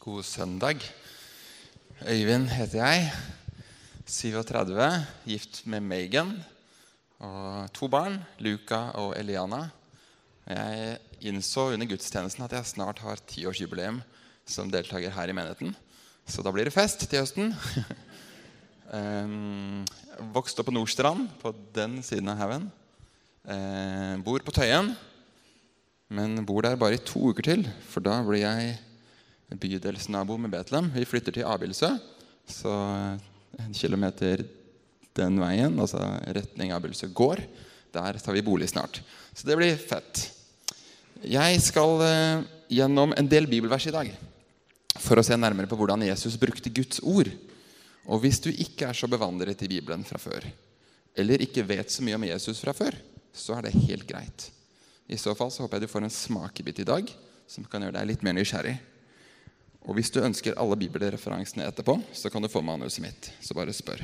God søndag. Øyvind heter jeg, 37, gift med Megan, og 2 barn, Luca og Eliana. Jeg innså under gudstjenesten at jeg snart har 10-årsjubileum som deltaker her i menigheten. Så da blir det fest til høsten. Vokste opp på Nordstrand, på den siden av haugen. Bor på Tøyen, men bor der bare i 2 uker til, for da blir jeg bydelsnabo med Betlehem. Vi flytter til Abildsø, så 1 kilometer den veien, altså retning Abildsø gård. Der tar vi bolig snart. Så det blir fett. Jeg skal gjennom en del bibelvers i dag, for å se nærmere på hvordan Jesus brukte Guds ord. Og hvis du ikke er så bevandret i Bibelen fra før, eller ikke vet så mye om Jesus fra før, så er det helt greit. I så fall så håper jeg du får en smakebit i dag, som kan gjøre deg litt mer nysgjerrig. Og hvis du ønsker alle bibelreferansene etterpå, så kan du få manuset mitt. Så bare spør.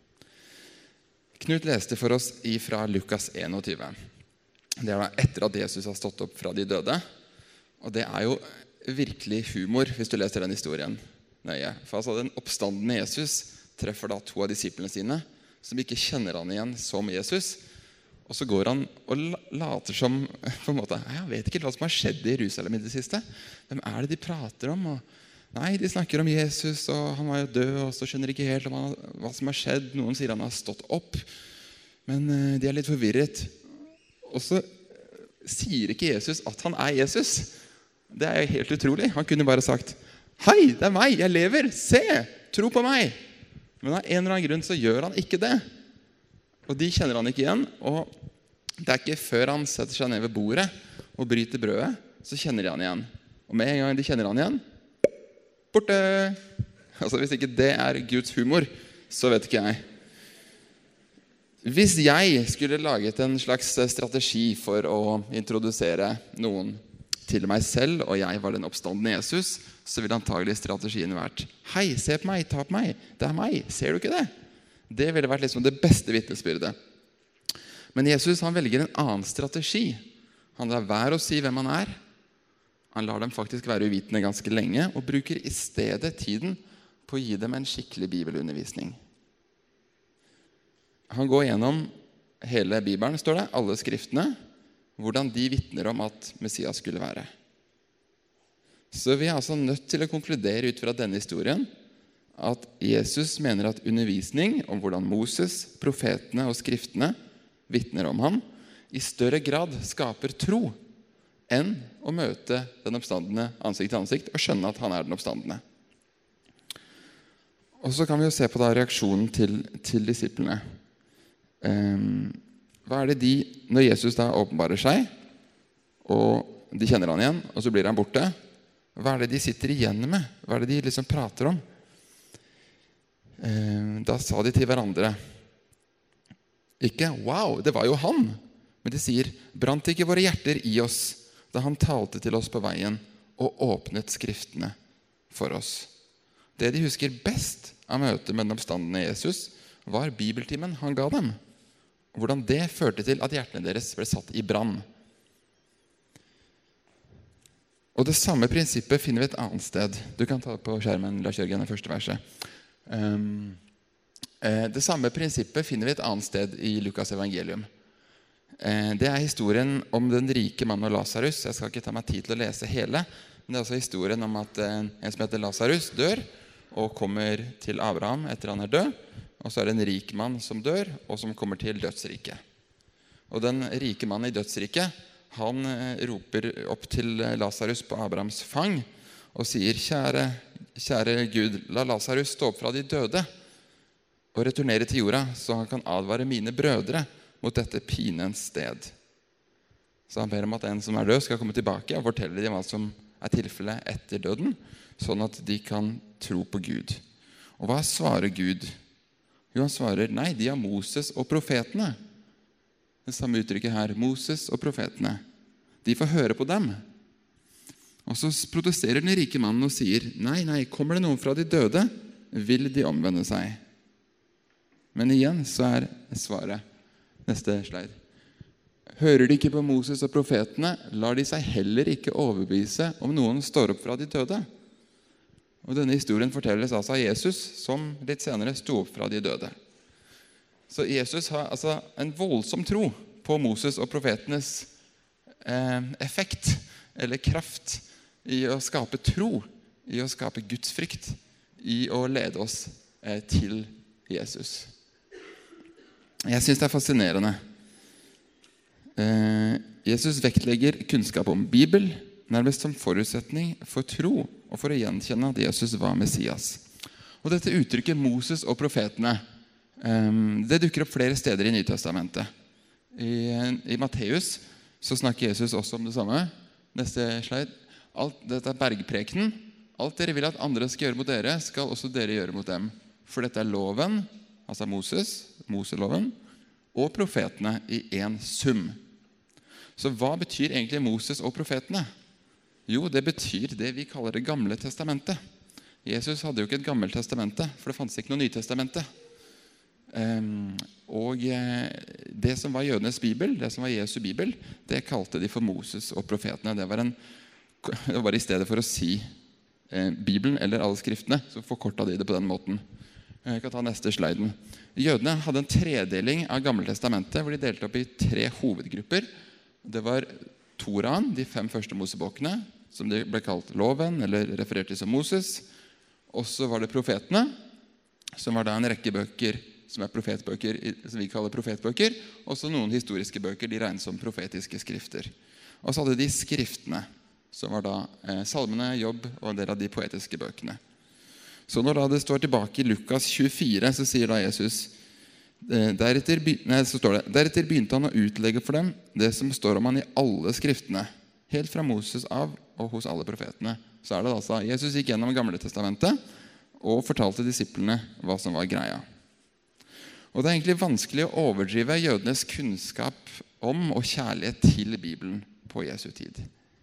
Knut leste for oss fra Lukas 21. Det er da etter at Jesus har stått opp fra de døde. Og det er jo virkelig humor hvis du leser den historien nøye. For altså den oppstandende Jesus treffer da 2 av disiplene sine, som ikke kjenner han igjen som Jesus. Og så går han og later som, på en måte, jeg vet ikke hva som har skjedd i Jerusalem i det siste. Hvem er det de prater om? Nei, de snakker om Jesus, og han var jo død, og så skjønner de ikke helt om hva som har skjedd. Noen sier han har stått opp, men de er litt forvirret. Og så sier ikke Jesus at han er Jesus. Det er jo helt utrolig. Han kunne bare sagt, hei, det er meg, jeg lever, se, tro på meg. Men av en eller annen grunn så gjør han ikke det. Og de kjenner han ikke igjen, og det er ikke før han setter seg ned ved bordet og bryter brødet, så kjenner de han igjen. Og med en gang de kjenner han igjen, borte! Altså hvis ikke det er Guds humor, så vet ikke jeg. Hvis jeg skulle laget en slags strategi for å introdusere noen til meg selv, og jeg var den oppstandende Jesus, så ville antagelig strategien vært, hei, se på meg, ta på meg, det er meg, ser du ikke det? Det ville vært liksom det beste vitnesbyrdet. Men Jesus han velger en annen strategi. Han lar være å si hvem han er. Han lar dem faktisk være uvitende ganske lenge, og bruker i stedet tiden på å gi dem en skikkelig bibelundervisning. Han går gjennom hele Bibelen, står det, alle skriftene, hvordan de vitner om at Messias skulle være. Så vi er altså nødt til å konkludere ut fra denne historien at Jesus mener at undervisning om hvordan Moses, profetene og skriftene vitner om ham, i større grad skaper tro enn å møte den oppstandende ansikt til ansikt og skjønne at han er den oppstandende. Og så kan vi jo se på da reaksjonen til disiplene. Hva er det når Jesus da åpenbarer seg, og de kjenner han igjen, og så blir han borte, hva er det de sitter igjen med? Hva er det de liksom prater om? Da sa de til hverandre, ikke, wow, det var jo han, men de sier, brant ikke våre hjerter i oss, da han talte til oss på veien og åpnet skriftene for oss. Det de husker best av møtet med den oppstandende Jesus var bibeltimen han ga dem. Hvordan det førte til at hjertene deres ble satt i brann. Og det samme prinsippet finner vi et annet sted. Du kan ta på skjermen, Lars Jørgen, det første verset. Det samme prinsippet finner vi et annet sted i Lukas evangelium. Det er historien om den rike mannen og Lazarus. Jeg skal ikke ta meg tid til å lese hele, men det er også historien om at en som heter Lazarus dør og kommer til Abraham etter han er død, og så er det en rik mann som dør og som kommer til dødsriket. Og den rike mannen i dødsriket, han roper opp til Lazarus på Abrahams fang og sier, kjære Gud, la Lazarus stå opp fra de døde og returnere til jorda, så han kan advare mine brødre mot dette pinens sted. Så han ber om at en som er død skal komme tilbake og fortelle dem hva som er tilfellet etter døden, sånn at de kan tro på Gud. Og hva svarer Gud? Jo, han svarer, nei, de er Moses og profetene. Det samme uttrykket her, Moses og profetene. De får høre på dem. Og så protesterer den rike mannen og sier, nei, kommer det noen fra de døde, vil de omvende seg. Men igjen så er svaret, neste slide. Hører de ikke på Moses og profetene, lar de seg heller ikke overbevise om noen står opp fra de døde. Og denne historien fortelles altså av Jesus, som litt senere sto opp fra de døde. Så Jesus har altså en voldsom tro på Moses og profetenes effekt, eller kraft, i å skape tro, i å skape Guds frykt, i å lede oss til Jesus. Jeg synes det er fascinerende. Jesus vektlegger kunnskap om Bibel, nærmest som forutsetning for tro, og for å gjenkjenne at Jesus var Messias. Og dette uttrykket Moses og profetene, det dukker opp flere steder i Nytestamentet. I Matteus så snakker Jesus også om det samme. Neste slide. Dette er bergprekenen. Alt dere vil at andre skal gjøre mot dere, skal også dere gjøre mot dem. For dette er loven, altså Moseloven, og profetene i en sum. Så hva betyr egentlig Moses og profetene? Jo, det betyr det vi kaller det gamle testamentet. Jesus hadde jo ikke et gammelt testamente, for det fantes ikke noe nytestamente. Og det som var jødenes bibel, det som var Jesu bibel, det kalte de for Moses og profetene. Det var i stedet for å si Bibelen eller alle skriftene, så forkortet de det på den måten. Jeg kan ta neste sliden. Jødene hadde en tredeling av Gamle testamentet, hvor de delte opp i 3 hovedgrupper. Det var Toraen, de 5 første Mosebøkene, som det ble kalt loven, eller referert til som Moses. Og så var det profetene, som var da en rekke bøker, som er profetbøker, som vi kaller profetbøker, og så noen historiske bøker, de regnes som profetiske skrifter. Og så hadde de skriftene, som var da salmene, Jobb og en del av de poetiske bøkene. Så når da det står tilbake i Lukas 24, så sier da Jesus, deretter begynte han å utlegge for dem det som står om han i alle skriftene, helt fra Moses av og hos alle profetene. Så er det altså, Jesus gikk gjennom Gamle testamentet og fortalte disiplene hva som var greia. Og det er egentlig vanskelig å overdrive jødenes kunnskap om og kjærlighet til Bibelen på Jesu tid.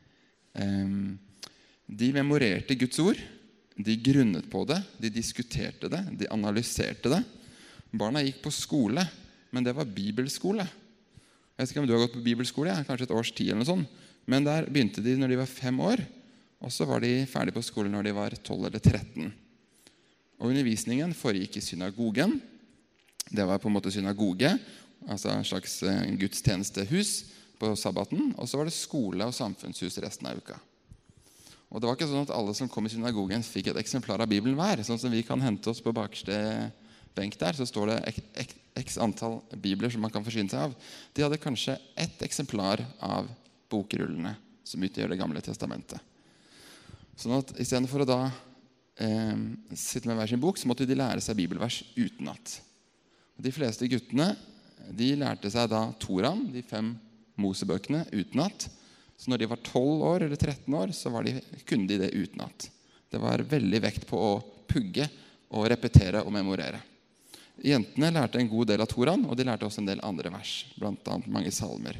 De memorerte Guds ord, de grunnet på det, de diskuterte det, de analyserte det. Barna gikk på skole, men det var bibelskole. Jeg vet ikke om du har gått på bibelskole, kanskje et års tid eller noe sånt. Men der begynte de når de var 5 år, og så var de ferdige på skolen når de var 12 eller 13. Og undervisningen foregikk i synagogen. Det var på en måte synagoge, altså en slags gudstjenestehus på sabbaten, og så var det skole og samfunnshus resten av uka. Og det var ikke sånn at alle som kom i synagogen fikk et eksemplar av Bibelen hver, sånn som vi kan hente oss på bakerste benk der, så står det x antall bibler som man kan forsyne seg av. De hadde kanskje 1 eksemplar av bokrullene som utgjør det Gamle testamentet. Sånn at i stedet for å da sitte med hver sin bok, så måtte de lære seg bibelvers utenat. De fleste guttene, de lærte seg da Toraen, de 5 Mosebøkene, utenat. Så når de var 12 år eller 13 år, så kunne de det utenat. Det var veldig vekt på å pugge og repetere og memorere. Jentene lærte en god del av Toraen, og de lærte også en del andre vers, blant annet mange salmer.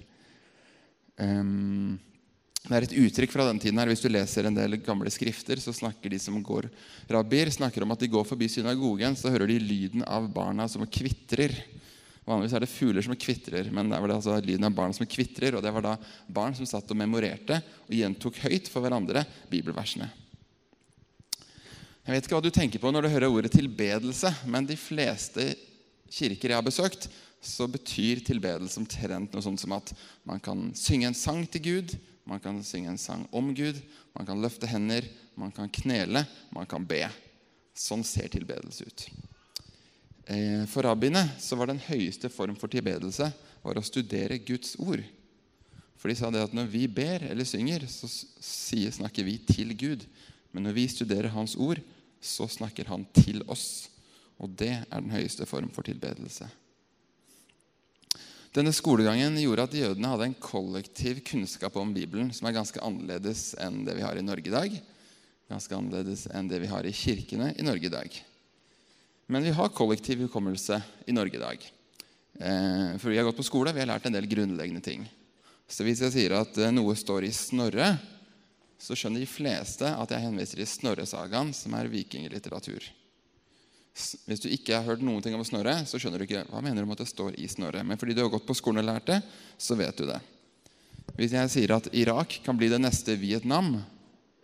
Det er et uttrykk fra den tiden her. Hvis du leser en del gamle skrifter, så snakker de som går rabbier, snakker om at de går forbi synagogen, så hører de lyden av barna som kvitrer. Vanligvis er det fugler som kvitrer, men det var det altså lyden av barn som kvitrer, og det var da barn som satt og memorerte og gjentok høyt for hverandre bibelversene. Jeg vet ikke hva du tenker på når du hører ordet tilbedelse, men de fleste kirker jeg har besøkt, så betyr tilbedelse omtrent noe sånt som at man kan synge en sang til Gud, man kan synge en sang om Gud, man kan løfte hender, man kan knele, man kan be. Sånn ser tilbedelse ut. For rabbiene så var den høyeste form for tilbedelse var å studere Guds ord. For de sa det at når vi ber eller synger, så snakker vi til Gud. Men når vi studerer hans ord, så snakker han til oss. Og det er den høyeste form for tilbedelse. Denne skolegangen gjorde at jødene hadde en kollektiv kunnskap om Bibelen som er ganske annerledes enn det vi har i Norge i dag. Ganske annerledes enn det vi har i kirkene i Norge i dag. Men vi har kollektiv hukommelse i Norge i dag. For vi har gått på skole, vi har lært en del grunnleggende ting. Så hvis jeg sier at noe står i Snorre, så skjønner de fleste at jeg henviser til Snorre-sagaen, som er vikinglitteratur. Hvis du ikke har hørt noen ting om Snorre, så skjønner du ikke hva mener du om at det står i Snorre. Men fordi du har gått på skolen og lært det, så vet du det. Hvis jeg sier at Irak kan bli det neste Vietnam,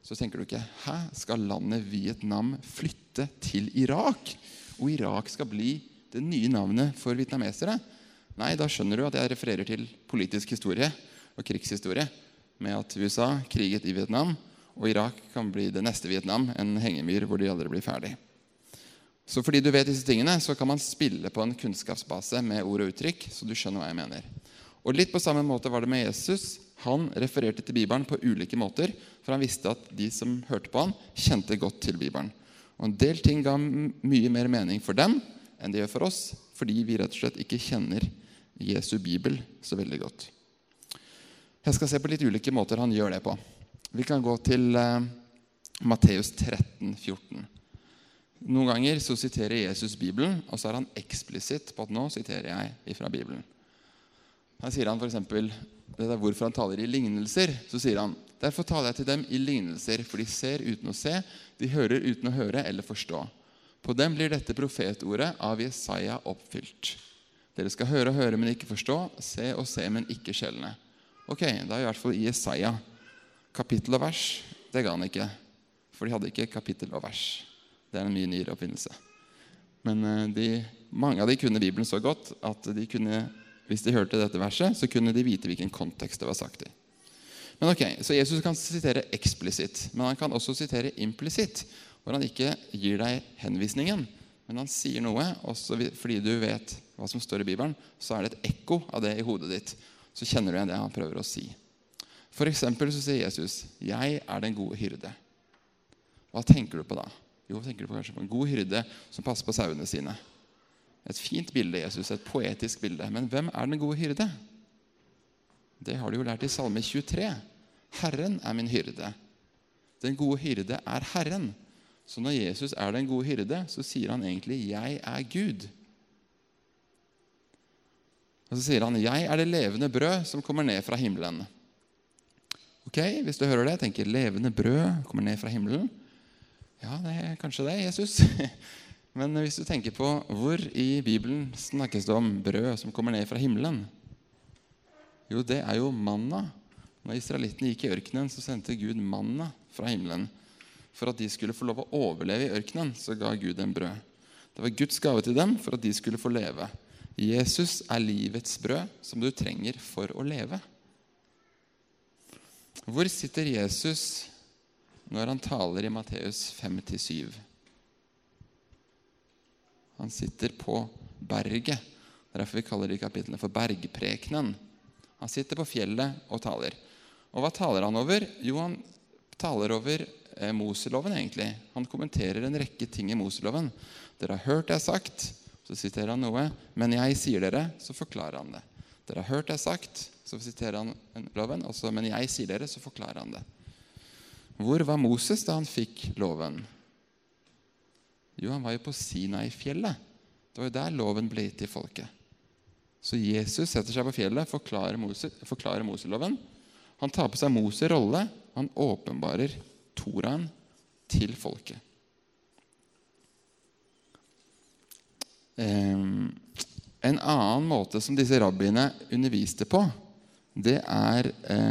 så tenker du ikke, hæ, skal landet Vietnam flytte til Irak? Og Irak skal bli det nye navnet for vietnamesere? Nei, da skjønner du at jeg refererer til politisk historie og krigshistorie, med at USA kriget i Vietnam, og Irak kan bli det neste Vietnam, en hengemyr hvor de aldri blir ferdig. Så fordi du vet disse tingene, så kan man spille på en kunnskapsbase med ord og uttrykk, så du skjønner hva jeg mener. Og litt på samme måte var det med Jesus. Han refererte til Bibelen på ulike måter, for han visste at de som hørte på han, kjente godt til Bibelen. Og en del ting ga mye mer mening for dem enn det gjør for oss, fordi vi rett og slett ikke kjenner Jesu Bibel så veldig godt. Jeg skal se på litt ulike måter han gjør det på. Vi kan gå til Matteus 13, 14. Noen ganger så siterer Jesus Bibelen, og så er han eksplisitt på at nå siterer jeg fra Bibelen. Her sier han for eksempel, det er hvorfor han taler i lignelser, så sier han, derfor taler jeg til dem i lignelser, for de ser uten å se, de hører uten å høre eller forstå. På dem blir dette profetordet av Jesaja oppfylt. Dere skal høre og høre, men ikke forstå, se og se, men ikke skjelne. Ok, da er i hvert fall i Jesaja. Kapittel og vers, det ga han ikke, for de hadde ikke kapittel og vers. Det er en mye nyere oppfinnelse. Men mange av de kunne Bibelen så godt at de kunne, hvis de hørte dette verset, så kunne de vite hvilken kontekst det var sagt i. Men ok, så Jesus kan sitere eksplisitt, men han kan også sitere implisitt, hvor han ikke gir deg henvisningen, men han sier noe, også fordi du vet hva som står i Bibelen, så er det et ekko av det i hodet ditt. Så kjenner du igjen det han prøver å si. For eksempel så sier Jesus, jeg er den gode hyrde. Hva tenker du på da? Jo, tenker du på kanskje på en god hyrde som passer på sauene sine. Et fint bilde, Jesus, et poetisk bilde. Men hvem er den gode hyrde? Det har du jo lært i Salme 23. Herren er min hyrde. Den gode hyrde er Herren. Så når Jesus er den gode hyrde, så sier han egentlig, jeg er Gud. Og så sier han, jeg er det levende brød som kommer ned fra himmelen. Ok, hvis du hører det, tenker levende brød kommer ned fra himmelen. Ja, det er kanskje det, Jesus. Men hvis du tenker på hvor i Bibelen snakkes det om brød som kommer ned fra himmelen? Jo, det er jo manna. Når israelittene gikk i ørkenen, så sendte Gud manna fra himmelen. For at de skulle få lov å overleve i ørkenen, så ga Gud dem brød. Det var Guds gave til dem for at de skulle få leve. Jesus er livets brød som du trenger for å leve. Hvor sitter Jesus når han taler i Matteus 5-7? Han sitter på berget. Derfor vi kaller de kapitlene for bergprekenen. Han sitter på fjellet og taler. Og hva taler han over? Jo, han taler over Moseloven egentlig. Han kommenterer en rekke ting i Moseloven. Dere har hørt det sagt, så siterer han noe, men jeg sier dere, så forklarer han det. Dere har hørt det sagt, så siterer han loven, også, men jeg sier dere, så forklarer han det. Hvor var Moses da han fikk loven? Jo, han var jo på Sinai-fjellet. Det var jo der loven ble gitt til folket. Så Jesus setter seg på fjellet, forklarer Moseloven. Han tar på seg Moses' rolle, han åpenbarer Toraen til folket. En annen måte som disse rabbiene underviste på, det er,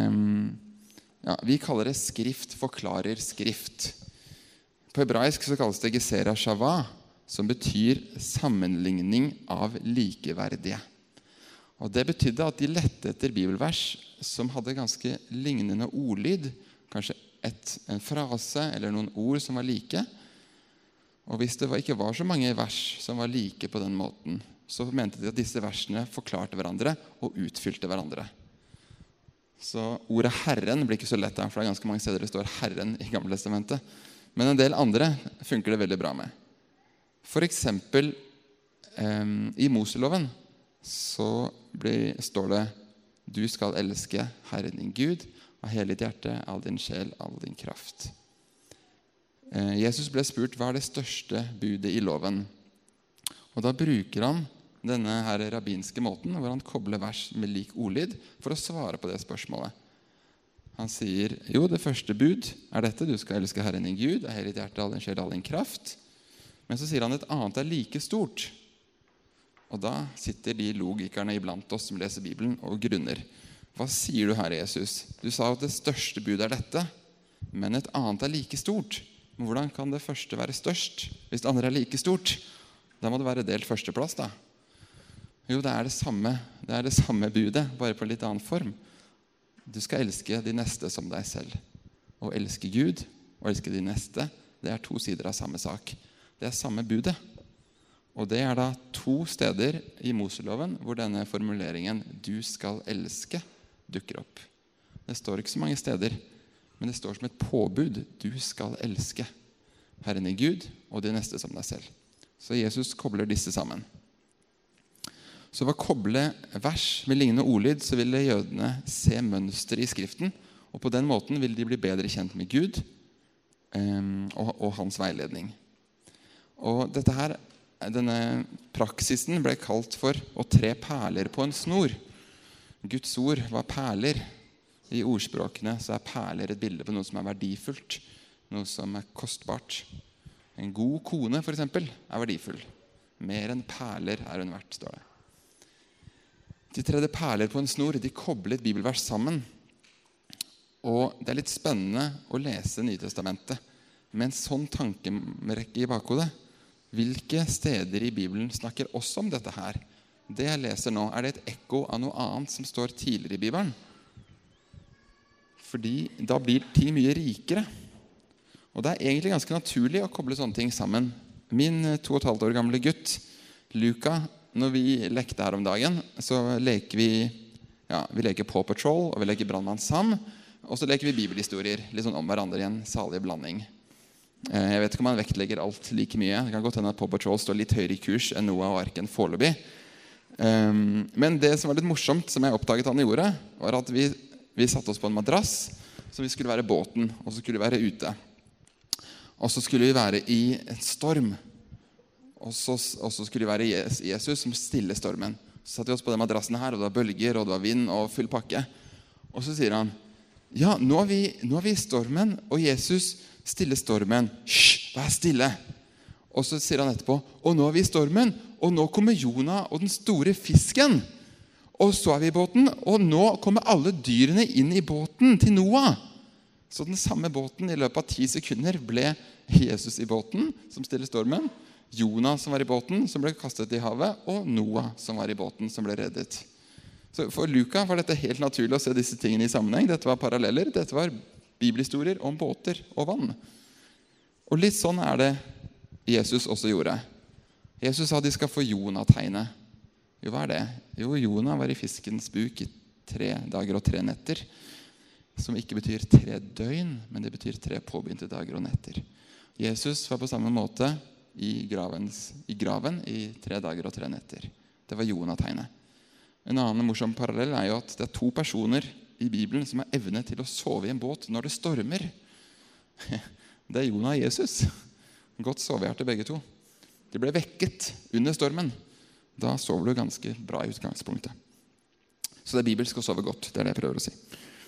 vi kaller det skrift forklarer skrift. På hebraisk så kalles det gesera shava, som betyr sammenligning av likeverdige. Og det betydde at de lette etter bibelvers som hadde ganske lignende ordlyd, kanskje en frase eller noen ord som var like. Og hvis det ikke var så mange vers som var like på den måten, så mente de at disse versene forklarte hverandre og utfylte hverandre. Så ordet Herren blir ikke så lett, for det er ganske mange steder det står Herren i Gamle Testamentet. Men en del andre funker det veldig bra med. For eksempel i Moseloven så står det du skal elske Herren din Gud av hele ditt hjerte, all din sjel, all din kraft. Jesus ble spurt hva er det største budet i loven. Og da bruker han denne her rabbinske måten hvor han kobler vers med lik ordlyd for å svare på det spørsmålet. Han sier, jo, det første bud er dette, du skal elske Herren din Gud av hele ditt hjerte, all din sjel, all din kraft. Men så sier han et annet er like stort. Og da sitter de logikerne iblant oss som leser Bibelen og grunner. Hva sier du her, Jesus? Du sa at det største budet er dette, men et annet like stort. Men hvordan kan det første være størst hvis det andre like stort? Da må det være delt førsteplass da. Jo, det er det samme budet, bare på en litt annen form. Du skal elske de neste som deg selv. Å elske Gud og elske de neste, det er 2 sider av samme sak. Det er samme budet. Og det er da 2 steder i Moseloven hvor denne formuleringen «du skal elske» dukker opp. Det står ikke så mange steder, men det står som et påbud. Du skal elske Herren i Gud og de neste som deg selv. Så Jesus kobler disse sammen. Så ved å koble vers med lignende ordlyd, så ville jødene se mønster i skriften, og på den måten ville de bli bedre kjent med Gud og hans veiledning. Og denne praksisen ble kalt for å tre perler på en snor. Guds ord var perler. I ordspråkene så er perler et bilde på noe som er verdifullt, noe som er kostbart. En god kone, for eksempel, er verdifull. Mer enn perler er hun verdt, står det. De tredje perler på en snor, de koblet bibelvers sammen. Og det er litt spennende å lese Nytestamentet med en sånn tankerekke i bakhodet. Hvilke steder i Bibelen snakker også om dette her? Det jeg leser nå, er det et ekko av noe annet som står tidligere i Bibelen? Fordi da blir ting mye rikere. Og det er egentlig ganske naturlig å koble sånne ting sammen. Min 2,5 år gamle gutt, Luka, når vi lekte her om dagen, så leker vi leker Paw Patrol, og vi leker Brandmann Sam, og så leker vi bibelhistorier, litt sånn om hverandre i en salig blanding. Jeg vet ikke om man vektlegger alt like mye. Det kan godt hende at Paw Patrol står litt høyere i kurs enn Noah og Arken foreløpig. Men det som var litt morsomt, som jeg oppdaget han gjorde, var at vi satte oss på en madrass, så vi skulle være båten, og så skulle vi være ute. Og så skulle vi være i en storm. Og så skulle det være Jesus som stiller stormen. Så satt vi oss på den madrassen her, og det var bølger, og det var vind, og full pakke. Og så sier han, ja, nå er vi i stormen, og Jesus stiller stormen. Hysj, vær stille. Og så sier han etterpå, og nå er vi i stormen, og nå kommer Jonah og den store fisken. Og så er vi i båten, og nå kommer alle dyrene inn i båten til Noah. Så den samme båten, i løpet av 10 sekunder, ble Jesus i båten, som stiller stormen. Jonah som var i båten, som ble kastet i havet, og Noah som var i båten, som ble reddet. Så for Luka var dette helt naturlig å se disse tingene i sammenheng. Dette var paralleller, dette var bibelhistorier om båter og vann. Og litt sånn er det Jesus også gjorde. Jesus sa de skal få Jonah-tegnet. Jo, hva er det? Jo, Jonah var i fiskens buk i 3 dager og 3 netter, som ikke betyr 3 døgn, men det betyr 3 påbegynte dager og netter. Jesus var på samme måte i graven i 3 dager og 3 netter. Det var Jonah-tegnet. En annen morsom parallell er jo at det er 2 personer i Bibelen som har evne til å sove i en båt når det stormer. Det er Jonah og Jesus. Godt sovehjerte begge 2. De ble vekket under stormen. Da sover du ganske bra i utgangspunktet. Så det er bibelsk å sove godt. Det er det jeg prøver å si.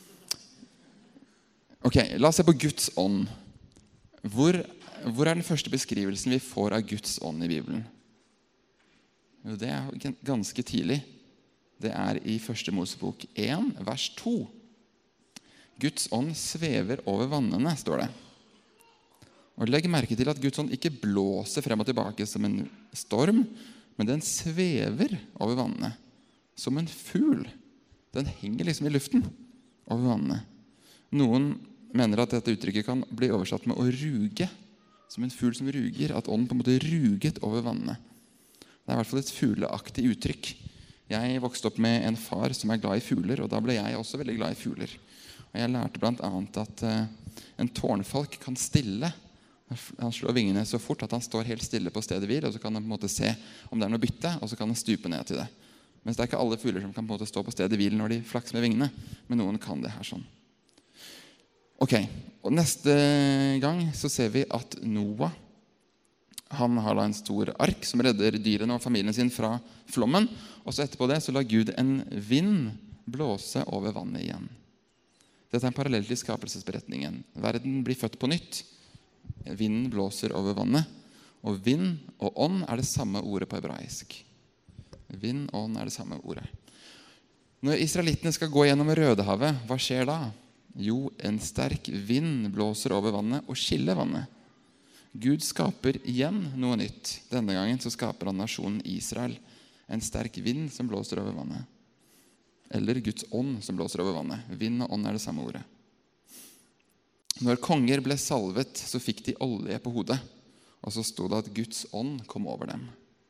Ok, la oss se på Guds ånd. Hvor er den første beskrivelsen vi får av Guds ånd i Bibelen? Jo, det er ganske tidlig. Det er i 1. Mosebok 1, vers 2. Guds ånd svever over vannene, står det. Og legg merke til at Guds ånd ikke blåser frem og tilbake som en storm, men den svever over vannene, som en fugl. Den henger liksom i luften over vannene. Noen mener at dette uttrykket kan bli oversatt med å ruge, som en fugl som ruger, at ånden på en måte ruget over vannene. Det er i hvert fall et fugleaktig uttrykk. Jeg vokste opp med en far som er glad i fugler, og da ble jeg også veldig glad i fugler. Og jeg lærte blant annet at en tårnfalk kan stille. Han slår vingene så fort at han står helt stille på stedet hvil, og så kan han på en måte se om det er noe bytte, og så kan han stupe ned til det. Mens det er ikke alle fugler som kan på en måte stå på stedet hvil når de flakser med vingene, men noen kan det her sånn. Ok, og neste gang så ser vi at Noah, han har da en stor ark som redder dyrene og familien sin fra flommen, og så etterpå det så lar Gud en vind blåse over vannet igjen. Dette er en parallell til skapelsesberetningen. Verden blir født på nytt. Vinden blåser over vannet, og vind og ånd er det samme ordet på hebraisk. Vind og ånd er det samme ordet. Når israelittene skal gå gjennom Rødehavet, hva skjer da? Jo, en sterk vind blåser over vannet og skiller vannet. Gud skaper igjen noe nytt. Denne gangen så skaper han nasjonen Israel. En sterk vind som blåser over vannet. Eller Guds ånd som blåser over vannet. Vind og ånd er det samme ordet. Når konger ble salvet, så fikk de olje på hodet. Og så stod det at Guds ånd kom over dem.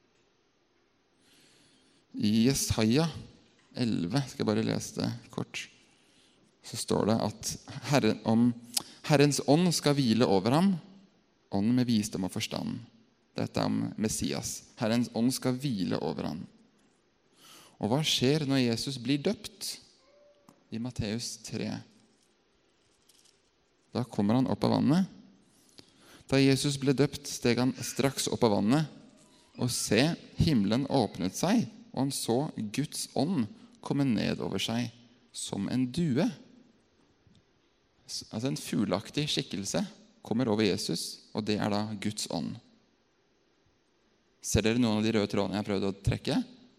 I Jesaja 11, skal jeg bare lese det kort, så står det at Herrens ånd skal hvile over ham, ånd med visdom og forstand. Dette er om Messias. Herrens ånd skal hvile over ham. Og hva skjer når Jesus blir døpt? I Matteus 3. Da kommer han opp av vannet. Da Jesus ble døpt, steg han straks opp av vannet, og se, himmelen åpnet seg, og han så Guds ånd komme ned over seg som en due. Altså en fuglaktig skikkelse kommer over Jesus, og det er da Guds ånd. Ser dere noen av de røde trådene jeg har prøvd å trekke?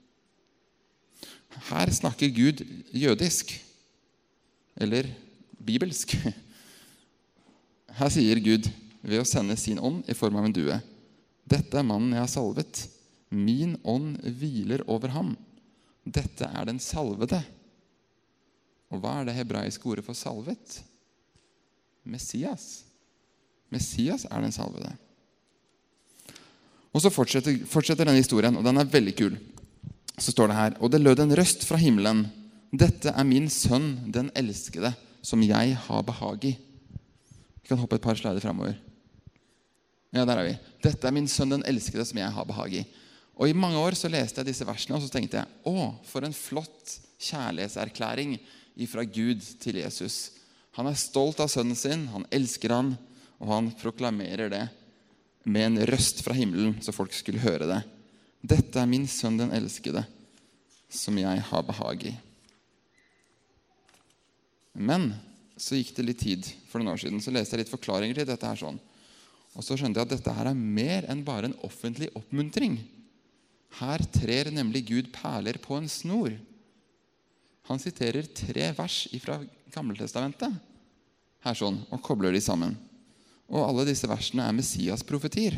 Her snakker Gud jødisk, eller bibelsk. Her sier Gud ved å sende sin ånd i form av en due. Dette er mannen jeg har salvet. Min ånd hviler over ham. Dette er den salvede. Og hva er det hebraiske ordet for salvet? Messias. Messias er den salvede. Og så fortsetter denne historien, og den er veldig kul. Så står det her, og det lød en røst fra himmelen. Dette er min sønn, den elskede, som jeg har behag i. Vi kan hoppe et par slider fremover. Ja, der er vi. Dette er min sønn, den elskede, som jeg har behag i. Og i mange år så leste jeg disse versene, og så tenkte jeg, for en flott kjærlighetserklæring fra Gud til Jesus. Han er stolt av sønnen sin, han elsker han, og han proklamerer det med en røst fra himmelen, så folk skulle høre det. Dette er min sønn, den elskede, som jeg har behag i. Men så gikk det litt tid for noen år siden, så leste jeg litt forklaringer til dette her sånn. Og så skjønte jeg at dette her er mer enn bare en offentlig oppmuntring. Her trer nemlig Gud perler på en snor. Han siterer 3 vers fra Gammeltestamentet her sånn, og kobler de sammen. Og alle disse versene er Messias profetier.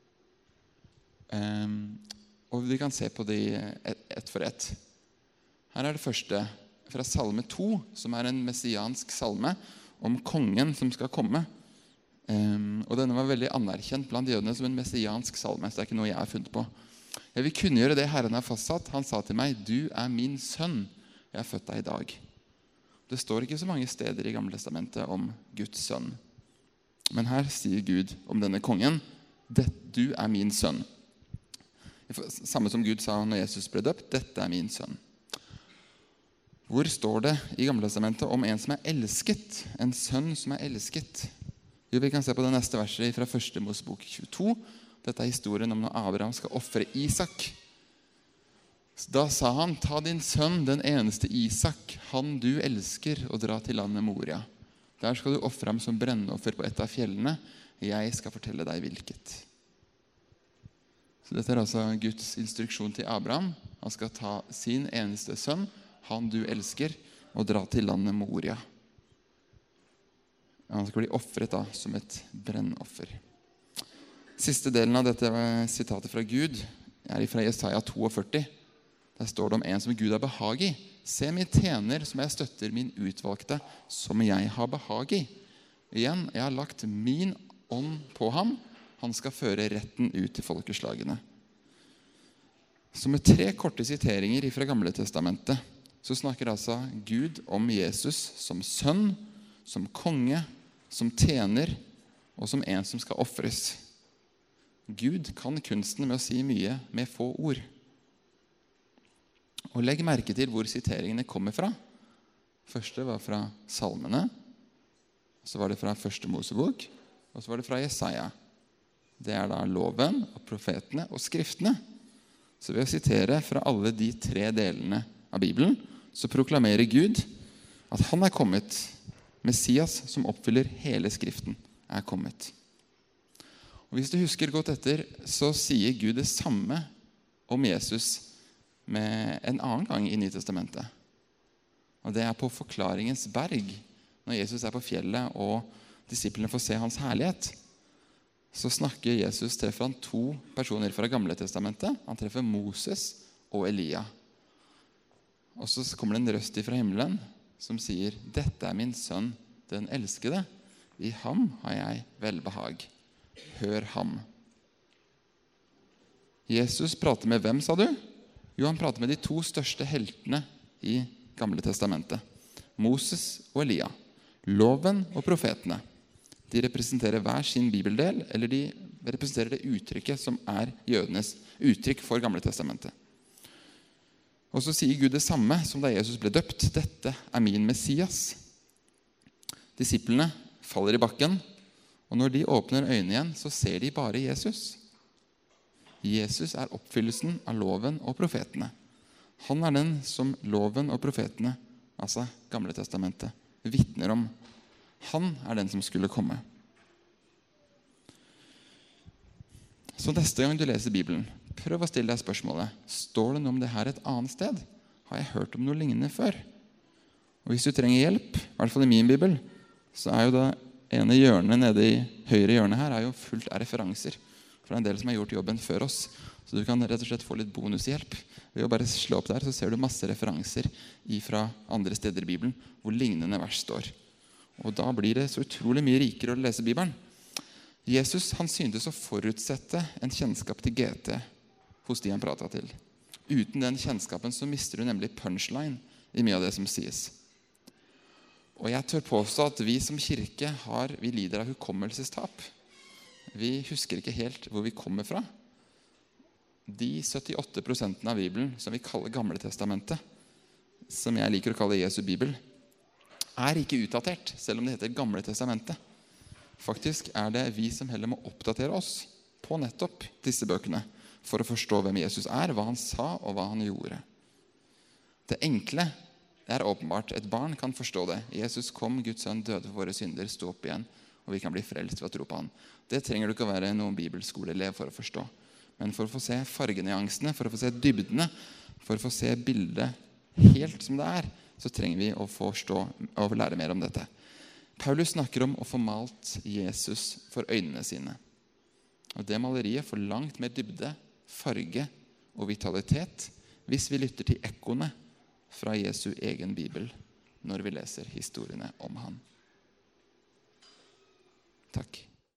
Og vi kan se på de ett for ett. Her er det første fra salme 2, som er en messiansk salme om kongen som skal komme. Og denne var veldig anerkjent blant jødene som en messiansk salme, så det er ikke noe jeg har funnet på. Jeg vil kunngjøre det Herren har fastsatt. Han sa til meg, du er min sønn, jeg har født deg i dag. Det står ikke så mange steder i Gamle Testamentet om Guds sønn. Men her sier Gud om denne kongen, du er min sønn. Samme som Gud sa når Jesus ble døpt, dette er min sønn. Hvor står det i Gamle Testamentet om en som er elsket? En sønn som er elsket? Jo, vi kan se på det neste verset fra 1. Mosebok 22. Dette er historien om når Abraham skal offre Isak. Da sa han, ta din sønn, den eneste Isak, han du elsker, og dra til landet Moria. Der skal du offre ham som brennoffer på et av fjellene. Jeg skal fortelle deg hvilket. Så dette er altså Guds instruksjon til Abraham. Han skal ta sin eneste sønn, han du elsker, og dra til landet Moria. Han skal bli offret da, som et brennoffer. Siste delen av dette sitatet fra Gud er fra Jesaja 42. Der står det om en som Gud har behag i. Se min tjener som jeg støtter, min utvalgte, som jeg har behag i. Igjen, jeg har lagt min ånd på ham. Han skal føre retten ut til folkeslagene. Så med 3 korte siteringer fra Gamle Testamentet, så snakker altså Gud om Jesus som sønn, som konge, som tjener, og som en som skal offres. Gud kan kunsten med å si mye med få ord. Og legg merke til hvor siteringene kommer fra. Første var fra salmene, så var det fra 1. Mosebok, og så var det fra Jesaja. Det er da loven og profetene og skriftene. Så ved å sitere fra alle de 3 delene av Bibelen, så proklamerer Gud at han er kommet. Messias som oppfyller hele skriften er kommet. Og hvis du husker godt etter, så sier Gud det samme om Jesus med en annen gang i Nytestamentet. Og det er på forklaringens berg, når Jesus på fjellet og disiplene får se hans herlighet, så treffer han 2 personer fra Gamle testamentet. Han treffer Moses og Elia. Og så kommer det en røst fra himmelen som sier, «Dette min sønn, den elskede. I ham har jeg velbehag. Hør ham.» Jesus prater med hvem, sa du? Jo, han prater med de 2 største heltene i Gamle testamentet. Moses og Elia. Loven og profetene. De representerer hver sin bibeldel, eller de representerer det uttrykket som jødenes uttrykk for Gamle testamentet. Og så sier Gud det samme som da Jesus ble døpt. Dette min Messias. Disiplene faller i bakken, og når de åpner øynene igjen, så ser de bare Jesus. Jesus oppfyllelsen av loven og profetene. Han den som loven og profetene, altså Gamle testamentet, vitner om. Han den som skulle komme. Så neste gang du leser Bibelen, prøv å stille deg spørsmålet, står det noe om det her et annet sted? Har jeg hørt om noe lignende før? Og hvis du trenger hjelp, i hvert fall i min bibel, så jo det ene hjørnet nede i høyre hjørne her jo fullt av referanser. For det en del som har gjort jobben før oss. Så du kan rett og slett få litt bonushjelp. Ved å bare slå opp der, så ser du masse referanser fra andre steder i Bibelen, hvor lignende vers står. Og da blir det så utrolig mye rikere å lese Bibelen. Jesus han syntes å forutsette en kjennskap til GT hos de han pratet til. Uten den kjennskapen så mister du nemlig punchline i mye av det som sies. Og jeg tør påstå at vi som kirke vi lider av hukommelsestap. Vi husker ikke helt hvor vi kommer fra. De 78% av Bibelen som vi kaller Gamle testamentet, som jeg liker å kalle Jesu Bibel, ikke utdatert, selv om det heter Gamle testamentet. Faktisk det vi som heller må oppdatere oss på nettopp disse bøkene for å forstå hvem Jesus hva han sa og hva han gjorde. Det enkle åpenbart. Et barn kan forstå det. Jesus kom, Guds sønn døde for våre synder, stå opp igjen, og vi kan bli frelst ved å tro på han. Det trenger du ikke å være noen bibelskoleelev for å forstå. Men for å få se fargenyansene, for å få se dybdene, for å få se bildet helt som det så trenger vi å forstå og lære mer om dette. Paulus snakker om å få malt Jesus for øynene sine. Og det maleriet får langt mer dybde, farge og vitalitet hvis vi lytter til ekkoene fra Jesu egen bibel når vi leser historiene om han. Takk.